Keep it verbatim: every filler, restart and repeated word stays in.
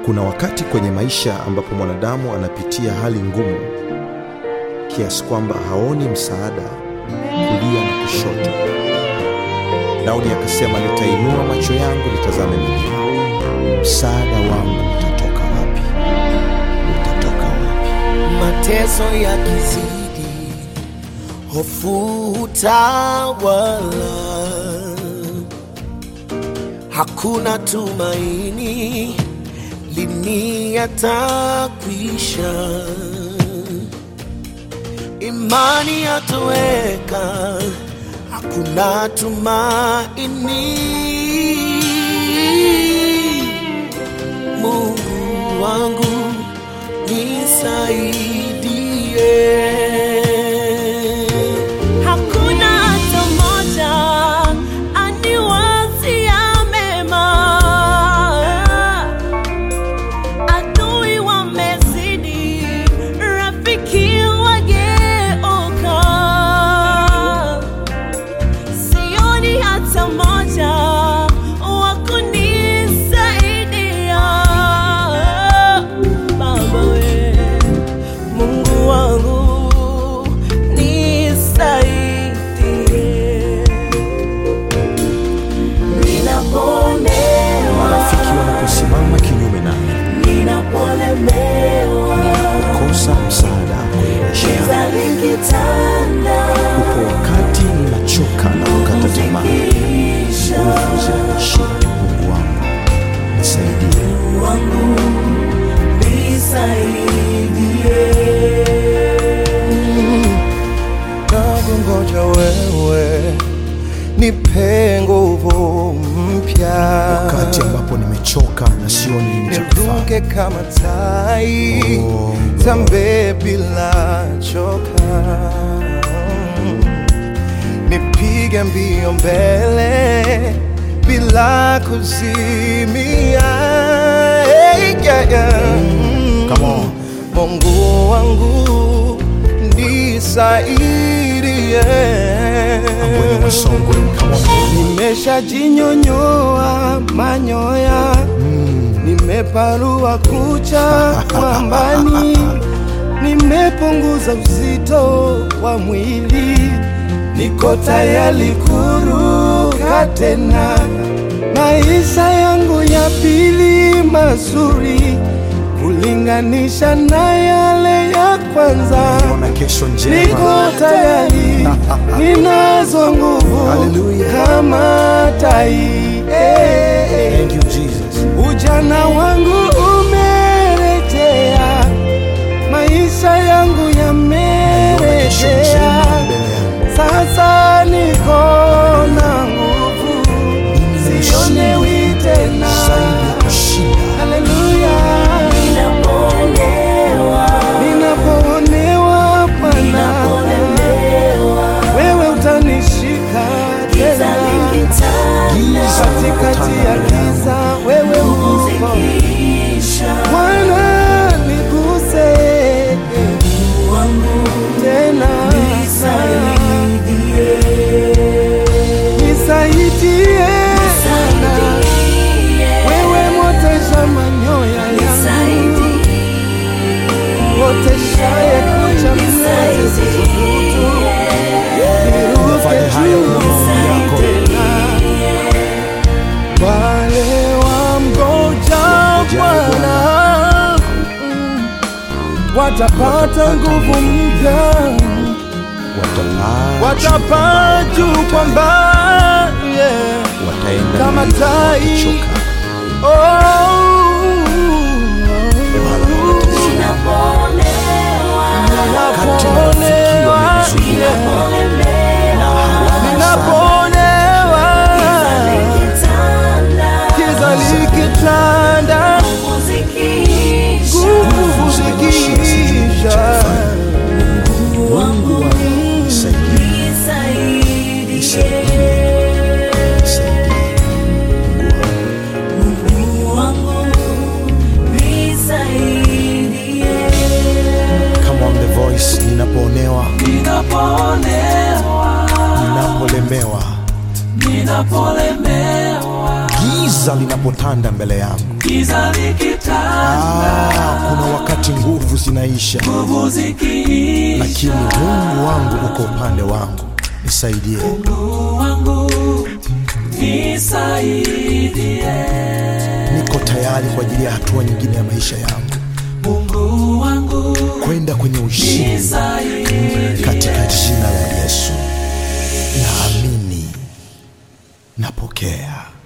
Kuna wakati kwenye maisha ambapo mwanadamu anapitia hali ngumu kiasi kwamba haoni msaada kulia na kushoto. Daudi akasema, nitainua macho yangu nitazame milima, msaada wangu utatoka wapi? Utatoka wapi? Mateso yakizidi, hofu utawala, hakuna tumaini, lini yatakwisha? Imani yatoweka, hakuna tumaini. Mungu wangu nisaidie. Hakuna hata mmoja aniwazia mema, adui wamezidi, rafiki wageuka. Sioni hata mmoja wa kunisaidia. Baba we, Mungu wangu nisaidie. Ninapolewa, Marafiki wanaposimama kinyume nami, ninapolemewa, ninapokosa msaada kwenye maisha yangu, giza likitanda, upo wakati ninachoka na kukata tamaa, nguvu zinanishia. Mungu wangu nisaidie. Mungu wangu nisaidie. Nakungoja wewe, nipe nguvu mpya, Wakati ambapo nimechoka na sioni nini cha kufanya, niruke kama tai, Oh, tambe bila choka, nipige mbio mbele bila kuzimia. Hey, yeah, yeah. Come on. Mungu wangu nisaidie. Ambweni Masongo, come on. Nimeshajinyonyoa manyoya, nimeparua kucha mwambani, nimepunguza uzito wa mwili, niko tayari kuruka tena. Maisha yangu ya pili mazuri kulinganisha na yale ya kwanza. Ona kesho njema. Niko tayari, ninazo nguvu Hallelujah. kama tai. Eh, Thank you Jesus. ujana wangu umerejea, maisha yangu Ona kesho yamerejea. njema mbele yangu. Sasa niko na nguvu, sionewi tena. Zaidi ya kushinda. Hallelujah. Ninapolewa, Ninapoonewa Bwana, ninapolemewa, wewe utanishika giza tena. likitanda, Katikati ya giza wewe uko. zikisha. Bwana niguse Mungu wangu tena. nisaidie. Nisaidie sana. Wewe motesha manyoya yangu, moteshaye kucha mlezi zisubutu, niruke Fanya haya kwa juu maombi yako. tena. Wale wamgoja Bwana watapata nguvu mpya, Watapaa watapaa juu kwa mbali, yeah, wataenda kama milima tai. wakichoka. Oh, Wakati marafiki wamenizunguka na hawana ninaponewa, giza likitanda, nguvu zikisha. Mungu wangu nisaidie. Nisaidie. Nisaidie. Mungu wangu. Come on, the voice. Ninapoonewa, Ninapolewa, ninapolemewa, ninapolemewa, giza giza linapotanda mbele yangu, giza likitanda, ah, kuna wakati nguvu zinaisha, nguvu zikiisha, lakini Mungu wangu uko upande wangu. Nisaidie Mungu wangu, nisaidie. Niko tayari kwa ajili ya hatua nyingine ya maisha yangu, Mungu wangu, kwenda kwenye ushindi nisaidie. katika jina la Yesu. Naamini, napokea.